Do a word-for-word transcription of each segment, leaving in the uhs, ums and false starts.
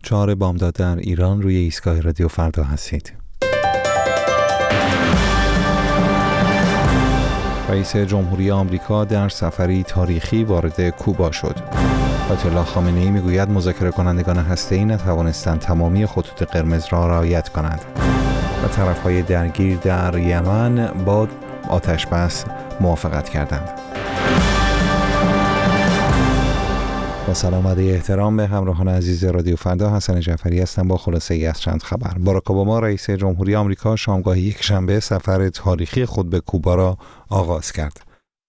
چهار بامداد در ایران روی ایستگاه رادیو فردا هستید. رئیس جمهوری آمریکا در سفری تاریخی وارد کوبا شد. آیت الله خامنه‌ای میگوید مذاکره کنندگان هسته‌ای نتوانستند تمامی خطوط قرمز را رعایت کنند و طرف‌های درگیر در یمن با آتش بس موافقت کردند. با سلام و احترام به همراهان عزیز رادیو فردا، حسن جعفری هستم با خلاصه ای از چند خبر. باراک اوباما رئیس جمهوری آمریکا شامگاه یک شنبه سفر تاریخی خود به کوبا را آغاز کرد.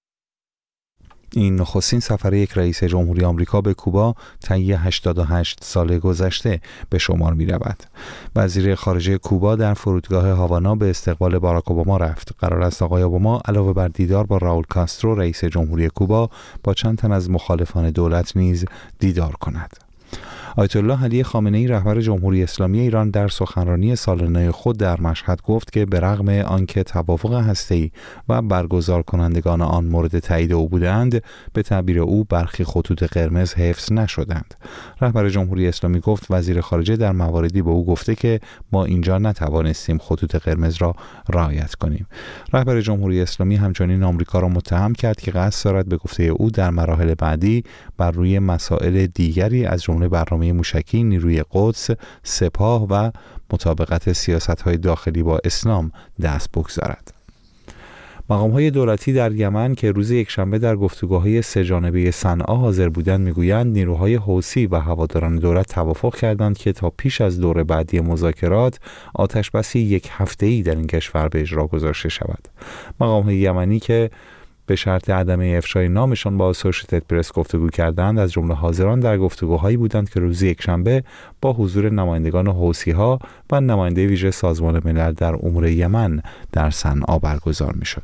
این نخستین سفر یک رئیس جمهوری آمریکا به کوبا طی هشتاد و هشت سال گذشته به شمار می رود. وزیر خارجه کوبا در فرودگاه هاوانا به استقبال باراک اوباما رفت. قرار است آقای اوباما علاوه بر دیدار با راول کاسترو رئیس جمهوری کوبا با چند تن از مخالفان دولت نیز دیدار کند. آیت الله علی خامنه‌ای رهبر جمهوری اسلامی ایران در سخنرانی سالانه خود در مشهد گفت که به رغم آنکه توافق هسته‌ای و برگزار کنندگان آن مورد تایید او بودند، به تعبیر او برخی خطوط قرمز حفظ نشدند. رهبر جمهوری اسلامی گفت وزیر خارجه در مواردی به او گفته که ما اینجا نتوانستیم خطوط قرمز را رعایت کنیم. رهبر جمهوری اسلامی همچنین آمریکا را متهم کرد که قصد دارد به گفته او در مراحل بعدی بر روی مسائل دیگری از جمله برنامه موشکی، نیروی قدس، سپاه و مطابقت سیاست‌های داخلی با اسلام دست بگذارد. مقام‌های دولتی در یمن که روز یکشنبه در گفتگوهای سه جانبه صنعا حاضر بودند میگویند نیروهای حوثی و هواداران دولت توافق کردند که تا پیش از دور بعدی مذاکرات آتش‌بسی یک هفته‌ای در این کشور به اجرا گذاشته شود. مقام‌های یمنی که به شرط عدم افشای نامشان با اسوشیتد پرس گفتگو کردند از جمله حاضران در گفتگوهایی بودند که روز یکشنبه با حضور نمایندگان حوثی‌ها و نماینده ویژه سازمان ملل در امور یمن در صنعا برگزار می‌شد.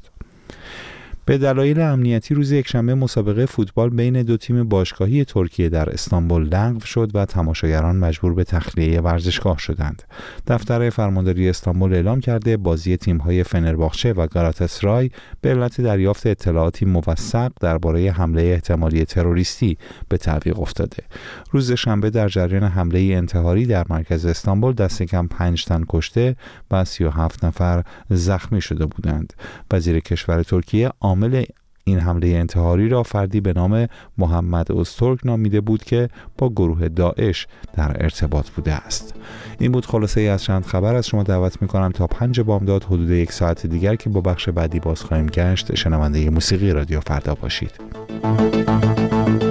به دلایل امنیتی روز یکشنبه مسابقه فوتبال بین دو تیم باشگاهی ترکیه در استانبول لغو شد و تماشاگران مجبور به تخلیه ورزشگاه شدند. دفتر فرمانداری استانبول اعلام کرده بازی تیم‌های فنرباغچه و گالاتاسرای به علت دریافت اطلاعاتی موثق درباره حمله احتمالی تروریستی به تعویق افتاده. روز شنبه در جریان حمله انتحاری در مرکز استانبول دست کم پنج تن کشته و سی و هفت نفر زخمی شده بودند. وزیر کشور ترکیه عامل این حمله انتحاری را فردی به نام محمد ازترک نامیده بود که با گروه داعش در ارتباط بوده است. این بود خلاصه ای از چند خبر. از شما دعوت می‌کنم تا پنج بامداد حدود یک ساعت دیگر که با بخش بعدی باز خواهیم گشت شنونده موسیقی رادیو فردا باشید.